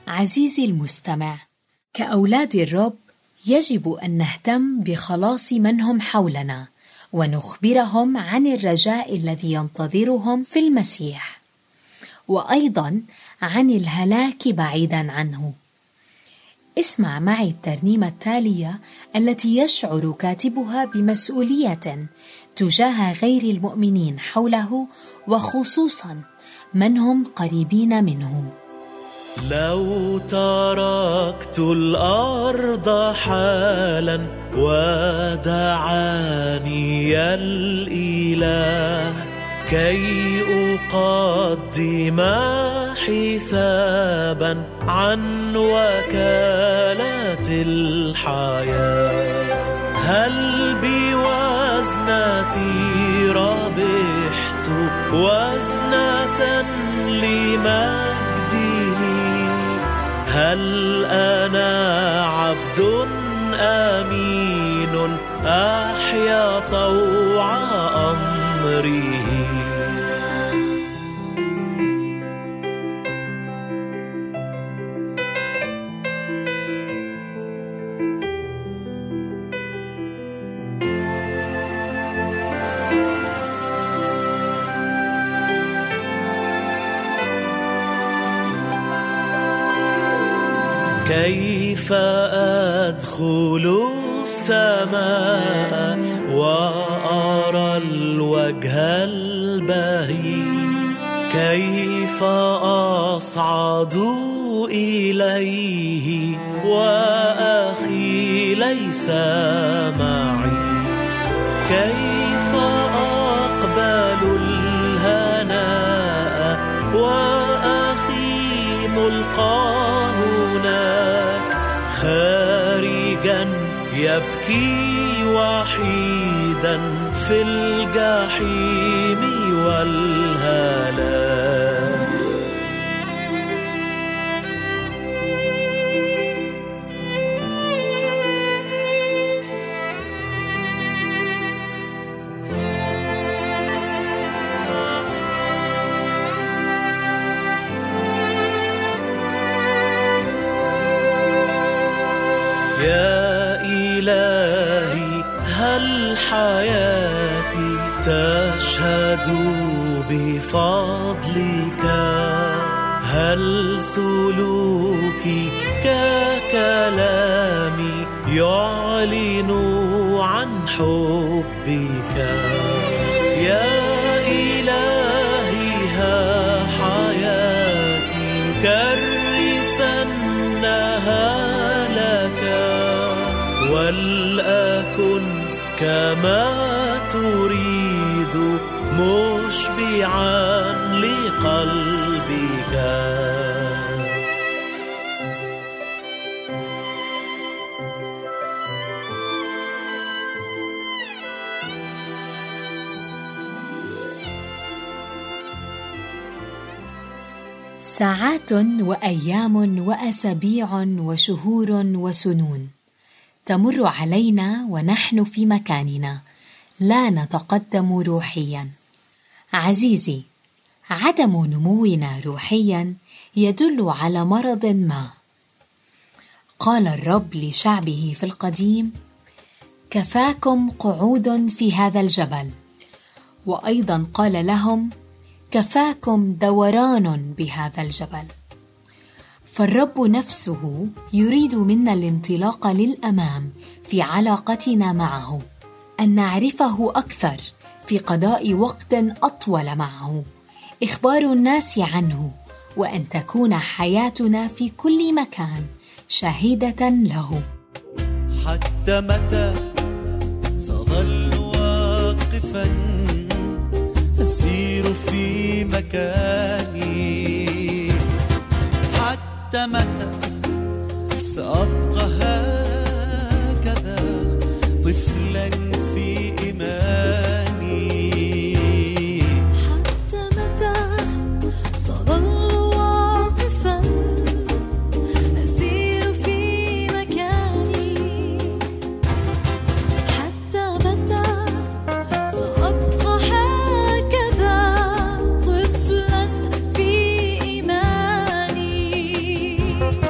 عزيزي المستمع، كأولاد الرب يجب أن نهتم بخلاص من هم حولنا ونخبرهم عن الرجاء الذي ينتظرهم في المسيح، وأيضا عن الهلاك بعيدا عنه. اسمع معي الترنيمة التالية التي يشعر كاتبها بمسؤولية تجاه غير المؤمنين حوله، وخصوصا من هم قريبين منه. لو تركت الأرض حالا ودعاني الإله كي أقدم حسابا عن وكالة الحياة، هل بوزنتي ربحت وزنة لمجده؟ هل أنا عبد أمين أحيا طوع أمره؟ كيف أدخل السماء وأرى الوجه البهي؟ كيف أصعد إليه وأخي ليس معي؟ كيف أقبل الهناء وأخي ملقاه هناك خارجا يبكي وحيدا في الجحيم والهلاك؟ يا إلهي هل حياتي تشهد بفضلك؟ هل سلوكي ككلامي يعلن عن حبك؟ يا إلهي ها حياتي كرسنها لك، ولأكن كما تريد مشبعا لقلبك. ساعات وأيام وأسابيع وشهور وسنون تمر علينا ونحن في مكاننا لا نتقدم روحيا. عزيزي، عدم نمونا روحيا يدل على مرض ما. قال الرب لشعبه في القديم: كفاكم قعود في هذا الجبل، وأيضا قال لهم: كفاكم دوران بهذا الجبل. فالرب نفسه يريد منا الانطلاق للأمام في علاقتنا معه، أن نعرفه أكثر في قضاء وقت أطول معه، إخبار الناس عنه، وأن تكون حياتنا في كل مكان شاهدة له. حتى متى سأظل واقفا أسير في مكاني؟ حتى متى سأبقى هكذا طفلا في إيماني؟ حتى متى سأظل واقفا أسير في مكاني؟ حتى متى سأبقى هكذا طفلا في إيماني؟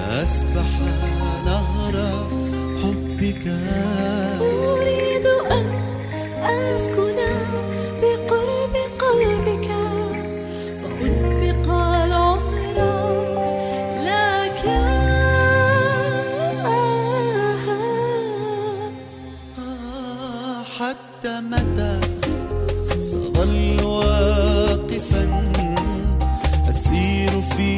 فأسبح نهر حبك. أريد أن أسكن بقرب قلبك فأنفق العمر لك. حتى متى سأظل واقفا أسير في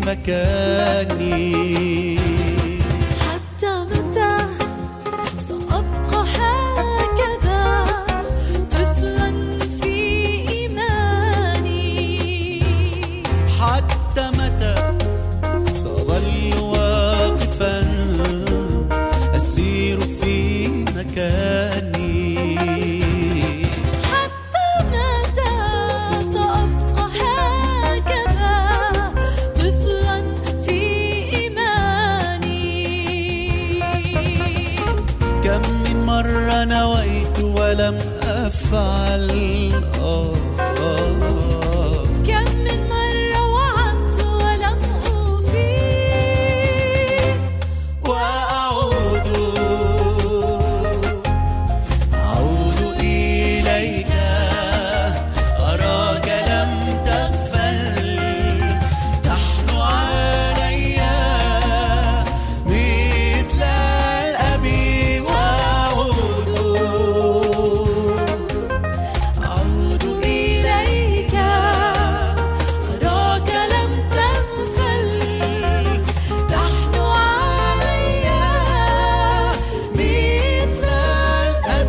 مكاني؟ حتى متى سأبقى هكذا طفلا في إيماني؟ حتى متى سأظل واقفا أسير في مكاني؟ حتى متى سأبقى هكذا طفلا في إيماني؟ كم من مرة نويت ولم أفعل، كم من مرة وعدت ولم أوفي، وأعود إليك أراك لم تغفل تحن علي مثل الأب. وأعود إليك أراك لم تغفل تحن علي مثل الأب.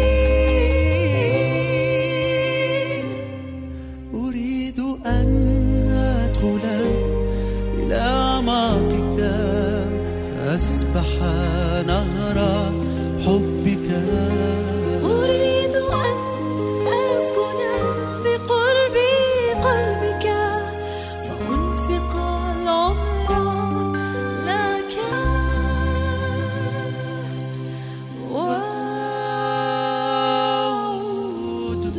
أريد أن أدخل إلى أعماقك فأسبح نهر حبك. أريد أن أسكن بقرب قلبك فأنفق العمر لك. وأعود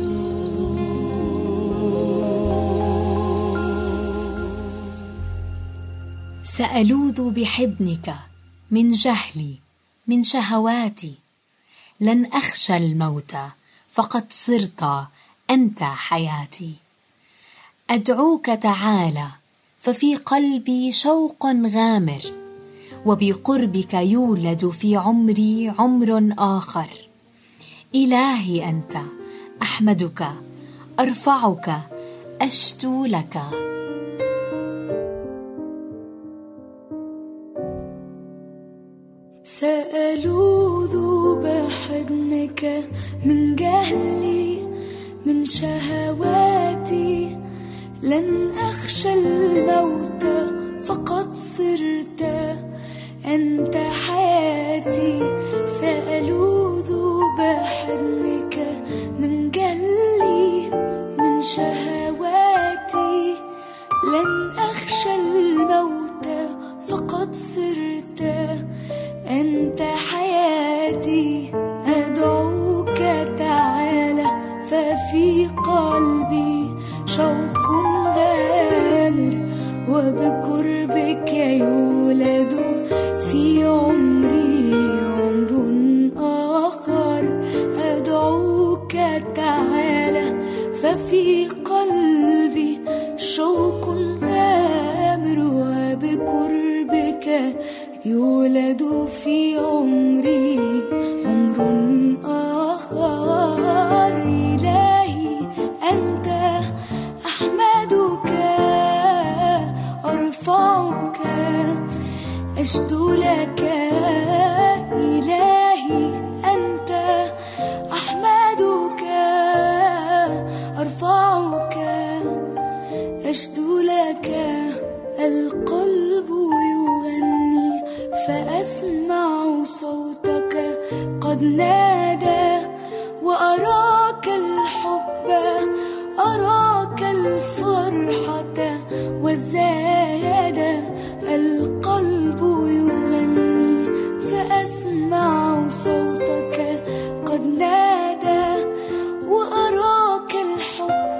سألوذ بحضنك من جهلي من شهواتي. لن أخشى الموت فقد صرت أنت حياتي. أدعوك تعالى ففي قلبي شوق غامر، وبقربك يولد في عمري عمر آخر. إلهي أنت أحمدك أرفعك أشتو لك. سألوذ بحضنك من جهلي من شهواتي. لن أخشى الموت فقد صرت أنت حياتي. سألوذ بحضنك من جهلي من شهواتي. لن أخشى الموت فقد صرت أنت حياتي. أدعوك تعالى ففي قلبي شوق غامر، وبقربك يولد في عمري عمر آخر. أدعوك تعالى ففي قلبي شوق غامر، وبقربك يولد في عمري عمر آخر. إلهي أنت أحمدك أرفعك أشدو لك. إلهي أنت أحمدك أرفعك أشدو لك. القلب يغني فأسمع صوتك قد نادى، وأراك الحب أراك الفرحة والزيادة. القلب يغني فأسمع صوتك قد نادى، وأراك الحب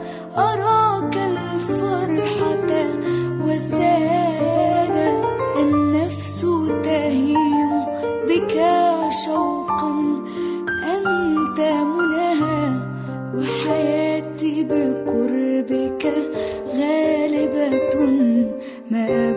أراك الفرحة والزيادة. أن ما